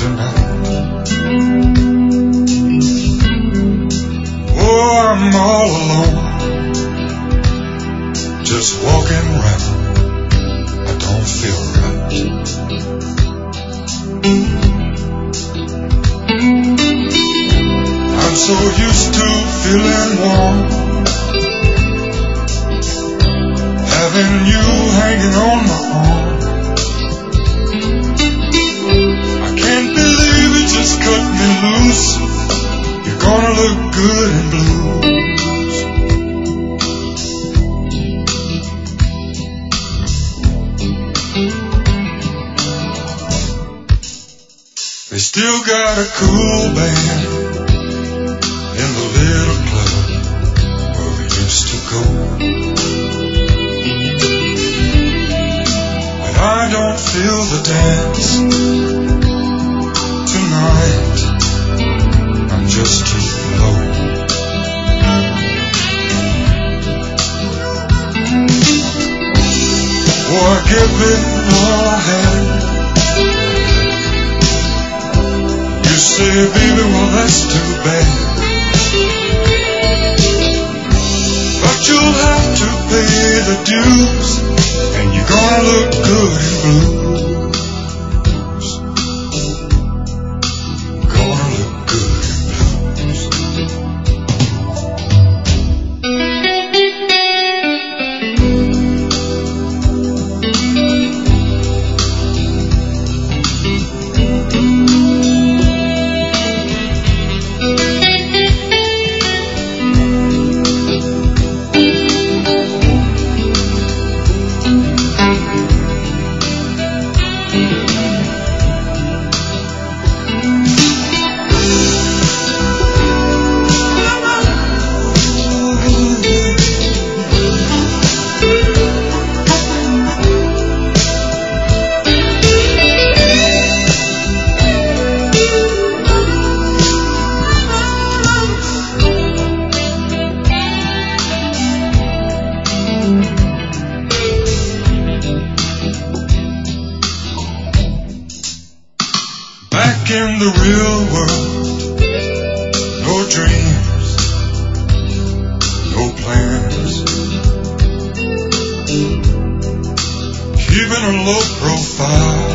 tonight. Oh, I'm all alone, just walking around. I don't feel right. I'm so used to feeling warm, having you hanging on my arm. I can't believe it just cut me loose. You're gonna look good in blues. They still got a cool band in the little club where we used to go. But I don't feel the dance tonight. I'm just too low. Oh, I give it all I had. You say, baby, well, that's too bad. But you'll have to pay the dues, and you're gonna look good in blues. Gonna look good in blues. Back in the real world, no dreams, no plans, keeping a low profile,